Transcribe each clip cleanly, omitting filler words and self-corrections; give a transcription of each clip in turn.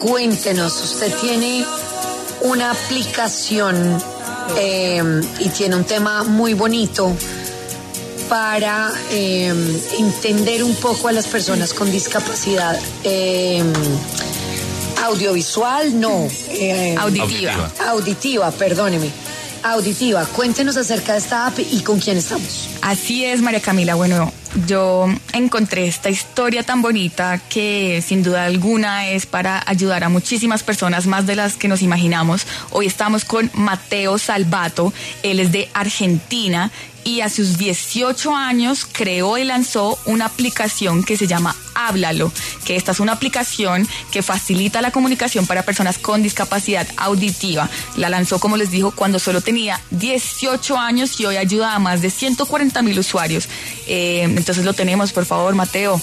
Cuéntenos, usted tiene una aplicación y tiene un tema muy bonito para entender un poco a las personas con discapacidad audiovisual, no. Auditiva, perdóneme. Auditiva. Cuéntenos acerca de esta app y con quién estamos. Así es, María Camila. Bueno, yo encontré esta historia tan bonita que sin duda alguna es para ayudar a muchísimas personas, más de las que nos imaginamos. Hoy estamos con Mateo Salvato. Él es de Argentina y a sus 18 años creó y lanzó una aplicación que se llama Háblalo, que esta es una aplicación que facilita la comunicación para personas con discapacidad auditiva. La lanzó, como les dijo, cuando solo tenía 18 años y hoy ayuda a más de 140,000 usuarios. Entonces lo tenemos, por favor, Mateo.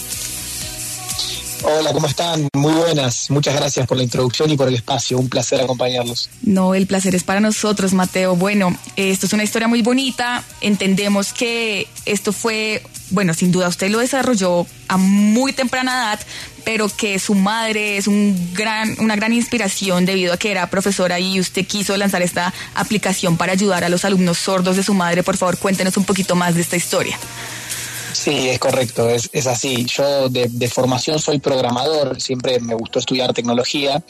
Hola, ¿cómo están? Muy buenas. Muchas gracias por la introducción y por el espacio. Un placer acompañarlos. No, el placer es para nosotros, Mateo. Bueno, esto es una historia muy bonita. Entendemos que esto fue, bueno, sin duda usted lo desarrolló a muy temprana edad, pero que su madre es una gran inspiración debido a que era profesora y usted quiso lanzar esta aplicación para ayudar a los alumnos sordos de su madre. Por favor, cuéntenos un poquito más de esta historia. Sí, es correcto, es así. Yo de formación soy programador, siempre me gustó estudiar tecnología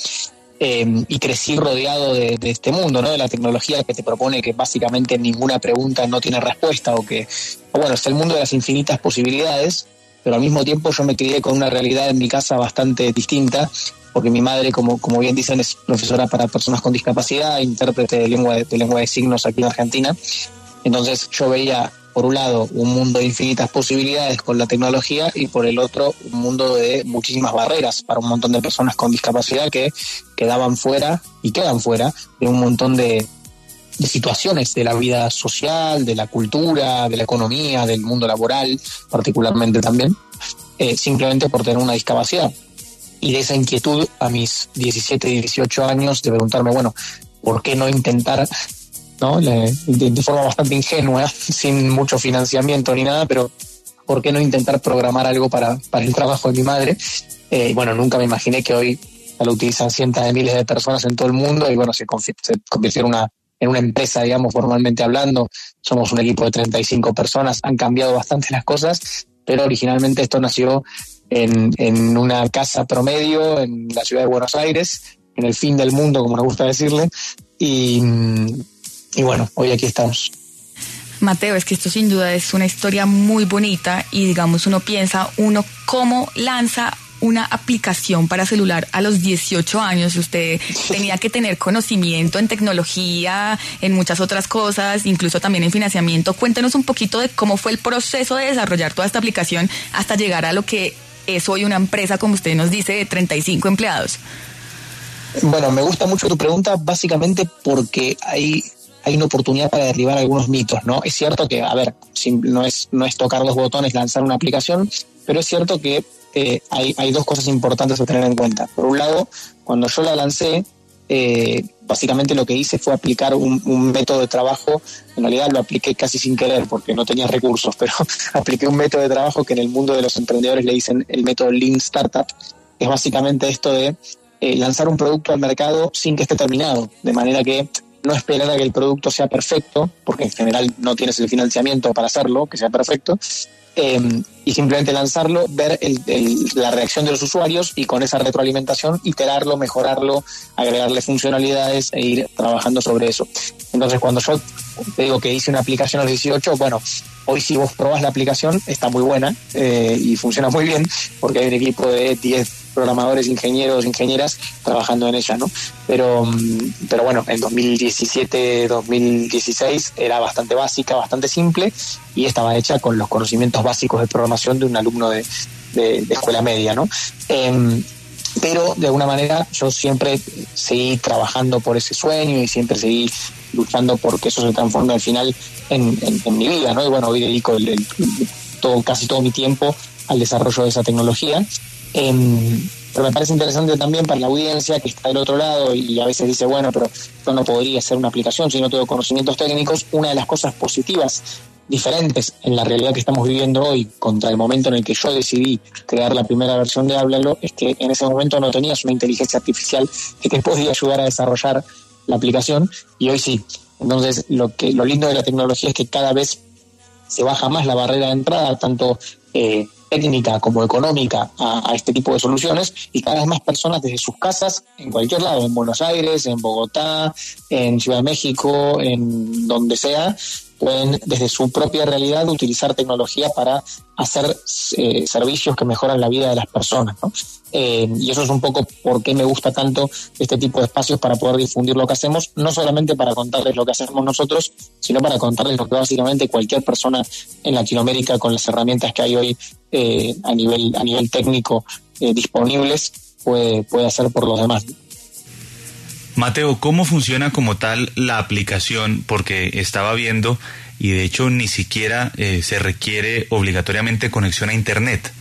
y crecí rodeado de este mundo, ¿no? De la tecnología que te propone que básicamente ninguna pregunta no tiene respuesta o bueno, es el mundo de las infinitas posibilidades, pero al mismo tiempo yo me crié con una realidad en mi casa bastante distinta, porque mi madre, como bien dicen, es profesora para personas con discapacidad, intérprete de lengua de signos aquí en Argentina. Entonces yo veía, por un lado, un mundo de infinitas posibilidades con la tecnología y por el otro, un mundo de muchísimas barreras para un montón de personas con discapacidad que quedaban fuera y quedan fuera de un montón de situaciones de la vida social, de la cultura, de la economía, del mundo laboral, particularmente también, simplemente por tener una discapacidad. Y de esa inquietud a mis 17, 18 años de preguntarme, bueno, ¿por qué no intentar, ¿no? De forma bastante ingenua, sin mucho financiamiento ni nada, pero ¿por qué no intentar programar algo para el trabajo de mi madre? Bueno, nunca me imaginé que hoy lo utilizan cientos de miles de personas en todo el mundo y bueno, se convirtió en una empresa, digamos, formalmente hablando. Somos un equipo de 35 personas, han cambiado bastante las cosas, pero originalmente esto nació en una casa promedio en la ciudad de Buenos Aires, en el fin del mundo, como nos gusta decirle, y bueno, hoy aquí estamos. Mateo, es que esto sin duda es una historia muy bonita y digamos uno cómo lanza una aplicación para celular a los 18 años. Usted tenía que tener conocimiento en tecnología, en muchas otras cosas, incluso también en financiamiento. Cuéntenos un poquito de cómo fue el proceso de desarrollar toda esta aplicación hasta llegar a lo que es hoy una empresa, como usted nos dice, de 35 empleados. Bueno, me gusta mucho tu pregunta, básicamente porque hay una oportunidad para derribar algunos mitos, ¿no? Es cierto que, a ver, no es tocar los botones, lanzar una aplicación, pero es cierto que hay dos cosas importantes a tener en cuenta. Por un lado, cuando yo la lancé, básicamente lo que hice fue aplicar un método de trabajo. En realidad lo apliqué casi sin querer porque no tenía recursos, pero apliqué un método de trabajo que en el mundo de los emprendedores le dicen el método Lean Startup, que es básicamente esto de lanzar un producto al mercado sin que esté terminado, de manera que no esperar a que el producto sea perfecto, porque en general no tienes el financiamiento para hacerlo, que sea perfecto, y simplemente lanzarlo, ver la reacción de los usuarios y con esa retroalimentación iterarlo, mejorarlo, agregarle funcionalidades e ir trabajando sobre eso. Entonces, cuando yo te digo que hice una aplicación a los 18, bueno, hoy si vos probás la aplicación está muy buena y funciona muy bien porque hay un equipo de 10 programadores, ingenieros, ingenieras trabajando en ella, ¿no? Pero bueno, en 2017, 2016 era bastante básica, bastante simple y estaba hecha con los conocimientos básicos de programación de un alumno de escuela media, ¿no? Pero de alguna manera yo siempre seguí trabajando por ese sueño y siempre seguí luchando porque eso se transforme al final en mi vida, ¿no? Y bueno, hoy dedico casi todo mi tiempo al desarrollo de esa tecnología. Pero me parece interesante también para la audiencia que está del otro lado y a veces dice, bueno, pero yo no podría hacer una aplicación si no tengo conocimientos técnicos. Una de las cosas positivas diferentes en la realidad que estamos viviendo hoy contra el momento en el que yo decidí crear la primera versión de Háblalo, es que en ese momento no tenías una inteligencia artificial que te podía ayudar a desarrollar la aplicación, y hoy sí. Entonces, lo lindo de la tecnología es que cada vez se baja más la barrera de entrada, tanto técnica como económica, a este tipo de soluciones, y cada vez más personas desde sus casas, en cualquier lado, en Buenos Aires, en Bogotá, en Ciudad de México, en donde sea, pueden desde su propia realidad utilizar tecnología para hacer servicios que mejoran la vida de las personas, ¿no? Y eso es un poco por qué me gusta tanto este tipo de espacios, para poder difundir lo que hacemos, no solamente para contarles lo que hacemos nosotros, sino para contarles lo que básicamente cualquier persona en Latinoamérica, con las herramientas que hay hoy a nivel técnico disponibles, puede hacer por los demás. Mateo, ¿cómo funciona como tal la aplicación? Porque estaba viendo, y de hecho ni siquiera se requiere obligatoriamente conexión a Internet.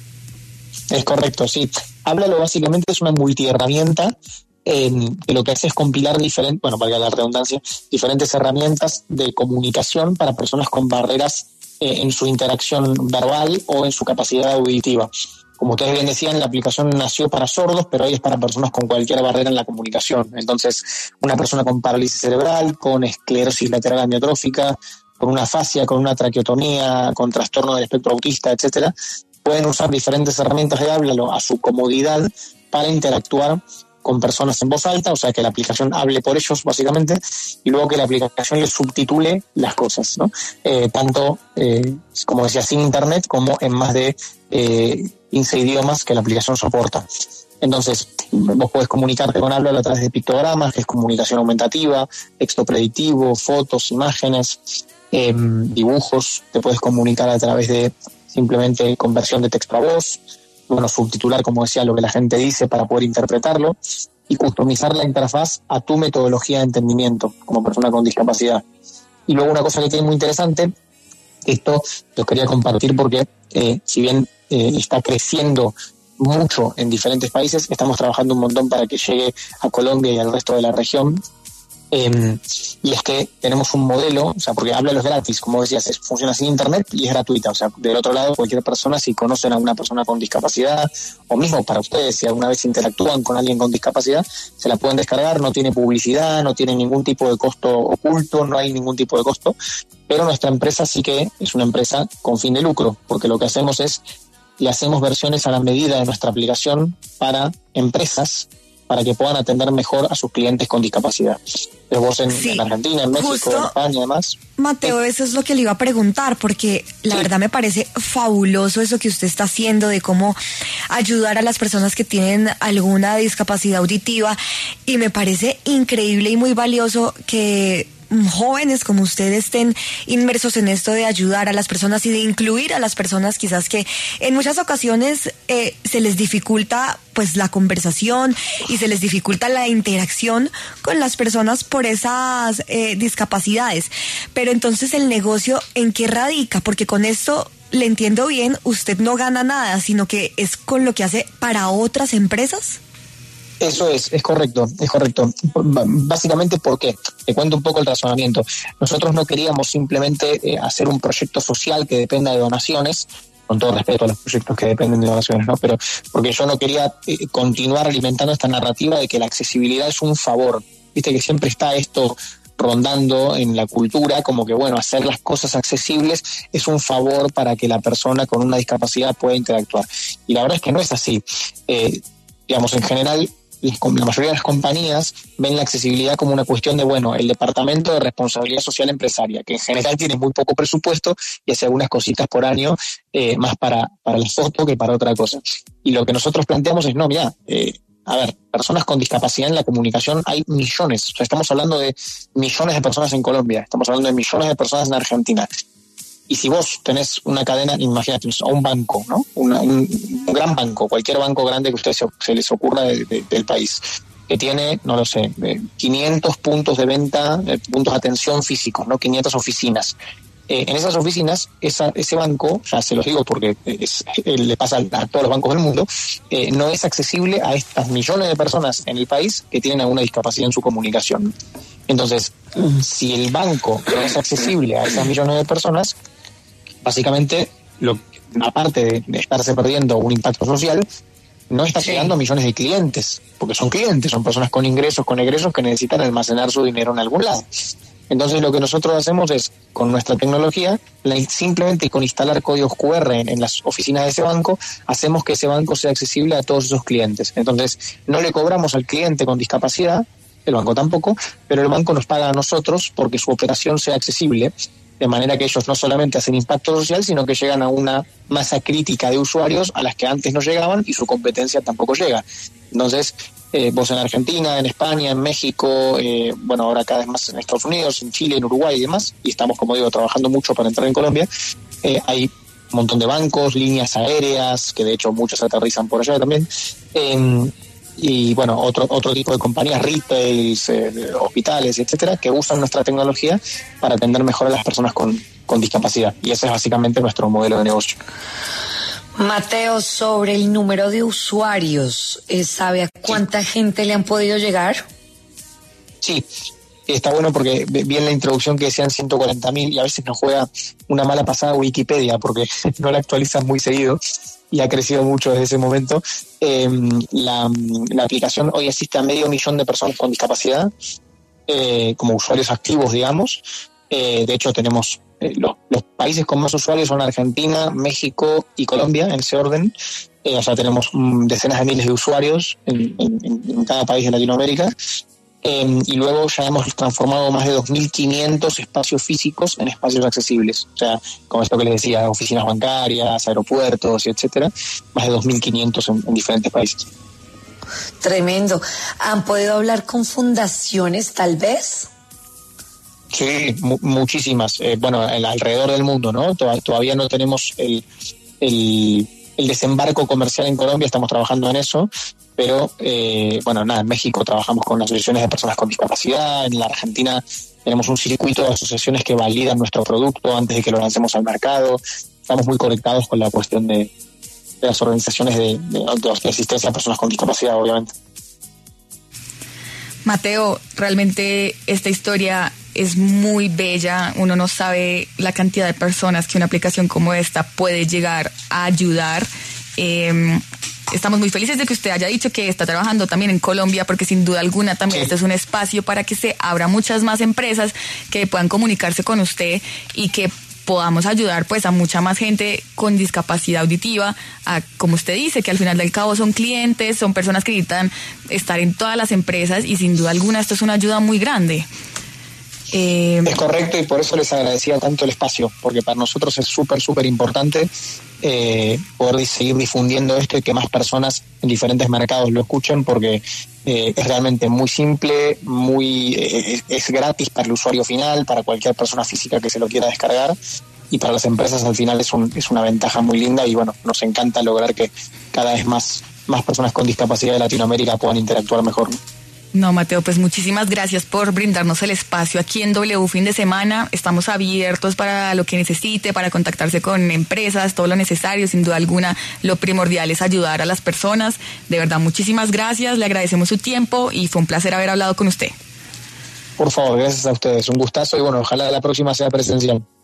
Es correcto, sí. Háblalo básicamente es una multiherramienta que lo que hace es compilar valga la redundancia, diferentes herramientas de comunicación para personas con barreras en su interacción verbal o en su capacidad auditiva. Como ustedes bien decían, la aplicación nació para sordos, pero hoy es para personas con cualquier barrera en la comunicación. Entonces, una persona con parálisis cerebral, con esclerosis lateral amiotrófica, con una afasia, con una traqueotomía, con trastorno del espectro autista, etcétera, pueden usar diferentes herramientas de Háblalo a su comodidad para interactuar con personas en voz alta, o sea, que la aplicación hable por ellos, básicamente, y luego que la aplicación les subtitule las cosas, ¿no? Tanto, como decía, sin Internet, como en más de 15 idiomas que la aplicación soporta. Entonces, vos podés comunicarte con Háblalo a través de pictogramas, que es comunicación aumentativa, texto predictivo, fotos, imágenes, dibujos. Te puedes comunicar a través de simplemente conversión de texto a voz, subtitular, como decía, lo que la gente dice para poder interpretarlo, y customizar la interfaz a tu metodología de entendimiento como persona con discapacidad. Y luego una cosa que tiene muy interesante, esto lo quería compartir porque si bien está creciendo mucho en diferentes países, estamos trabajando un montón para que llegue a Colombia y al resto de la región. Y es que tenemos un modelo, o sea, porque Háblalo es gratis, como decías, funciona sin Internet y es gratuita. O sea, del otro lado, cualquier persona, si conocen a una persona con discapacidad, o mismo para ustedes, si alguna vez interactúan con alguien con discapacidad, se la pueden descargar, no tiene publicidad, no tiene ningún tipo de costo oculto, no hay ningún tipo de costo, pero nuestra empresa sí que es una empresa con fin de lucro, porque lo que hacemos es, le hacemos versiones a la medida de nuestra aplicación para empresas, para que puedan atender mejor a sus clientes con discapacidad. Pero vos en Argentina, en México, en España, además. Mateo, eso es lo que le iba a preguntar, porque la verdad me parece fabuloso eso que usted está haciendo, de cómo ayudar a las personas que tienen alguna discapacidad auditiva, y me parece increíble y muy valioso que jóvenes como ustedes estén inmersos en esto de ayudar a las personas y de incluir a las personas quizás que en muchas ocasiones se les dificulta pues la conversación y se les dificulta la interacción con las personas por esas discapacidades. Pero entonces, ¿el negocio en qué radica? Porque con esto, le entiendo bien, usted no gana nada, sino que es con lo que hace para otras empresas. Eso es correcto, es correcto. Básicamente, ¿por qué? Te cuento un poco el razonamiento. Nosotros no queríamos simplemente hacer un proyecto social que dependa de donaciones, con todo respeto a los proyectos que dependen de donaciones, ¿no? Pero porque yo no quería continuar alimentando esta narrativa de que la accesibilidad es un favor. Viste que siempre está esto rondando en la cultura, como que, bueno, hacer las cosas accesibles es un favor para que la persona con una discapacidad pueda interactuar. Y la verdad es que no es así. Digamos, en general, la mayoría de las compañías ven la accesibilidad como una cuestión de, bueno, el departamento de responsabilidad social empresaria, que en general tiene muy poco presupuesto y hace algunas cositas por año, más para la foto que para otra cosa. Y lo que nosotros planteamos es, no, mira, personas con discapacidad en la comunicación hay millones. O sea, estamos hablando de millones de personas en Colombia, estamos hablando de millones de personas en Argentina. Y si vos tenés una cadena, imagínate, a un banco, ¿no? Un gran banco, cualquier banco grande que a ustedes se les ocurra del país, que tiene, no lo sé, 500 puntos de venta, puntos de atención físicos, ¿no? 500 oficinas. En esas oficinas, ese banco, ya se los digo porque le pasa a todos los bancos del mundo, no es accesible a estas millones de personas en el país que tienen alguna discapacidad en su comunicación. Entonces, si el banco no es accesible a esas millones de personas, básicamente, aparte de estarse perdiendo un impacto social, no está llegando a millones de clientes, porque son clientes, son personas con ingresos, con egresos que necesitan almacenar su dinero en algún lado. Entonces lo que nosotros hacemos es, con nuestra tecnología, simplemente con instalar códigos QR en las oficinas de ese banco, hacemos que ese banco sea accesible a todos esos clientes. Entonces no le cobramos al cliente con discapacidad, el banco tampoco, pero el banco nos paga a nosotros porque su operación sea accesible, de manera que ellos no solamente hacen impacto social, sino que llegan a una masa crítica de usuarios a las que antes no llegaban y su competencia tampoco llega. Entonces, vos en Argentina, en España, en México, bueno, ahora cada vez más en Estados Unidos, en Chile, en Uruguay y demás, y estamos, como digo, trabajando mucho para entrar en Colombia, hay un montón de bancos, líneas aéreas, que de hecho muchos aterrizan por allá también, y bueno, otro tipo de compañías, retails, hospitales, etcétera, que usan nuestra tecnología para atender mejor a las personas con discapacidad. Y ese es básicamente nuestro modelo de negocio. Mateo, sobre el número de usuarios, ¿sabe a cuánta gente le han podido llegar? Sí, está bueno porque vi en la introducción que decían 140.000 y a veces nos juega una mala pasada Wikipedia porque no la actualizan muy seguido y ha crecido mucho desde ese momento. La aplicación hoy asiste a 500.000 de personas con discapacidad, como usuarios activos, digamos. De hecho, tenemos los países con más usuarios son Argentina, México y Colombia, en ese orden. O sea, tenemos decenas de miles de usuarios en cada país de Latinoamérica. Y luego ya hemos transformado más de 2.500 espacios físicos en espacios accesibles. O sea, como esto que les decía, oficinas bancarias, aeropuertos, etcétera, más de 2.500 en diferentes países. Tremendo. ¿Han podido hablar con fundaciones, tal vez? Sí, muchísimas. Bueno, alrededor del mundo, ¿no? Todavía no tenemos el desembarco comercial en Colombia, estamos trabajando en eso, pero bueno, nada, en México trabajamos con asociaciones de personas con discapacidad, en la Argentina tenemos un circuito de asociaciones que validan nuestro producto antes de que lo lancemos al mercado. Estamos muy conectados con la cuestión de las organizaciones de asistencia a personas con discapacidad, obviamente. Mateo, realmente esta historia es muy bella. Uno no sabe la cantidad de personas que una aplicación como esta puede llegar a ayudar. Estamos muy felices de que usted haya dicho que está trabajando también en Colombia, porque sin duda alguna también este es un espacio para que se abra muchas más empresas que puedan comunicarse con usted y que podamos ayudar pues a mucha más gente con discapacidad auditiva, como usted dice, que al final del cabo son clientes, son personas que necesitan estar en todas las empresas y sin duda alguna esto es una ayuda muy grande. Es correcto, y por eso les agradecía tanto el espacio, porque para nosotros es súper importante poder seguir difundiendo esto y que más personas en diferentes mercados lo escuchen, porque es realmente muy simple, es gratis para el usuario final, para cualquier persona física que se lo quiera descargar, y para las empresas al final es una ventaja muy linda, y bueno, nos encanta lograr que cada vez más personas con discapacidad de Latinoamérica puedan interactuar mejor, ¿no? No, Mateo, pues muchísimas gracias por brindarnos el espacio aquí en W Fin de Semana. Estamos abiertos para lo que necesite, para contactarse con empresas, todo lo necesario. Sin duda alguna, lo primordial es ayudar a las personas. De verdad, muchísimas gracias, le agradecemos su tiempo y fue un placer haber hablado con usted. Por favor, gracias a ustedes, un gustazo y bueno, ojalá la próxima sea presencial.